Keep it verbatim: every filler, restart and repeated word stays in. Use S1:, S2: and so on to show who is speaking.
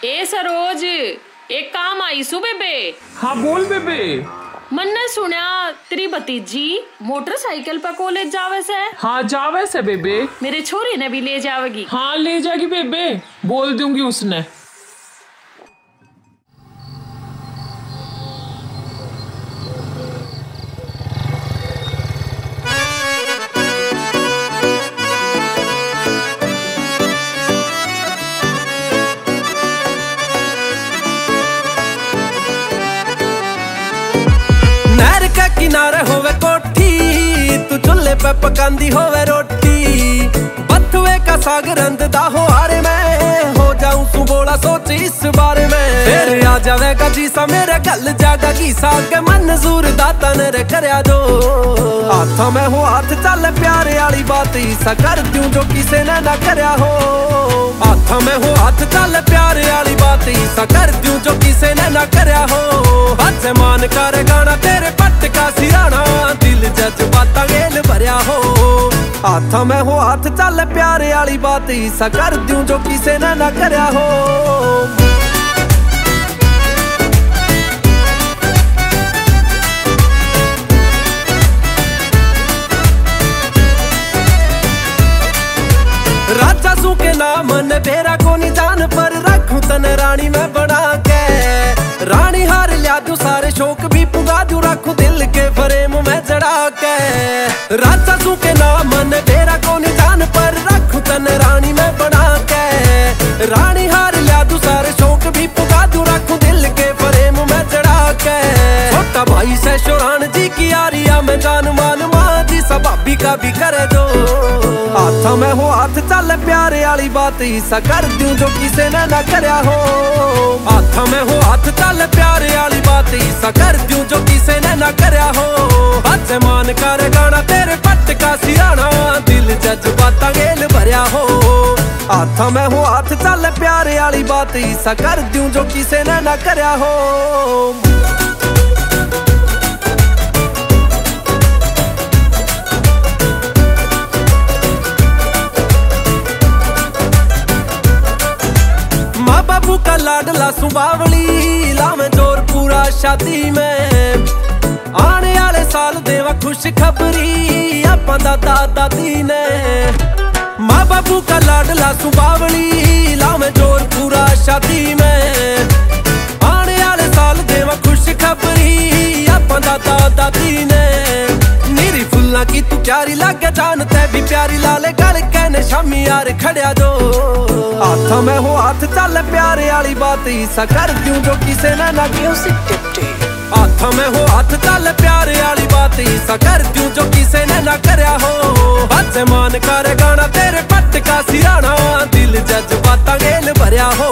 S1: ए सरोज, एक काम आई सु बेबे।
S2: हाँ बोल बेबे।
S1: मन्ने सुनया तेरी भतीजी मोटरसाइकिल पर कॉलेज जावे से।
S2: हाँ जावे से बेबे।
S1: मेरे छोरी ने भी ले जावेगी।
S2: हाँ ले जाएगी बेबे, बोल दूंगी उसने।
S3: नहर का किनारे होवे कोठी, तू चूल्हे पे पकांदी होवे रोटी। बथुए का साग रंधदा हो हारे में, हो जाऊं तू बोला सोच इस बारे में। फिर आ जावेगा जी सा मेरे गल जागा की साग मंजूर दाता ने रे करया जो। हाथों में हो हाथ चल प्यारे वाली बात ईसा कर दूं जो किसे ने ना करया हो। हाथों में हो हाथ चल प्यारे वाली बात ईसा कर दूं जो किसे ने ना करया हो। हज मान कर गाना तेरे पट का सिराना, दिल जज्बाता गेल भरया हो। हाथों में हो हाथ चल प्यारे वाली बात ईसा कर दूं जो किसे ने ना करया हो। राजा सू के नाम ने बेरा को नहीं जान पर रखूं तन रानी में बना के। रानी हार लिया दू सारे शौक भी पुगा दू, रखूं दिल के फ्रेम में जड़ा के। राजा सू के नाम ने बेरा को नहीं जान पर रखूं तन रानी में बना के। रानी हार लिया दू सारे शौक भी पुगा दू, रखूं दिल के फ्रेम में जड़ा के। छोटा भाई से शोरान जी की यारिया में जान मान मां जी सब भाभी का भी करे दो। हाथों में हो हाथ चल प्यारे वाली बात ईसा कर दूं जो किसे ने ना करया हो। हाथों में हो हाथ चल प्यारे वाली बात ईसा कर दूं जो किसे ने ना करया हो। हज मान कर गाना तेरे पट का सिराना, दिल जज्बाता गेल भरया हो। हाथों में हो हाथ चल प्यारे वाली बात ईसा कर दूं जो किसे ने ना करया हो। माँ बाबू का लाडला सुबावली, लावे जोर पूरा शादी में। आने वाले साल देवा खुश खबरी अपा दादा दादी ने। माँ बाबू का लाडला सुबावली, लावे जोर पूरा शादी में। आने वाले साल देवा खुश खबरी अपा दादा दादी ने। नीरी फुल्ला की तू प्यारी लागे जानते भी प्यारी लाले गल कहने शामी यार खड़िया जो। हाथों में हो हाथ चल प्यारे वाली बात ईसा कर दूं जो किसे ने ना किया। हाथों में हो हाथ चल प्यारे वाली बात ईसा कर दूं जो किसे ने ना करया हो। हज मान कर गाना तेरे पट का सिराना, दिल जज्बाता गेल भरया हो।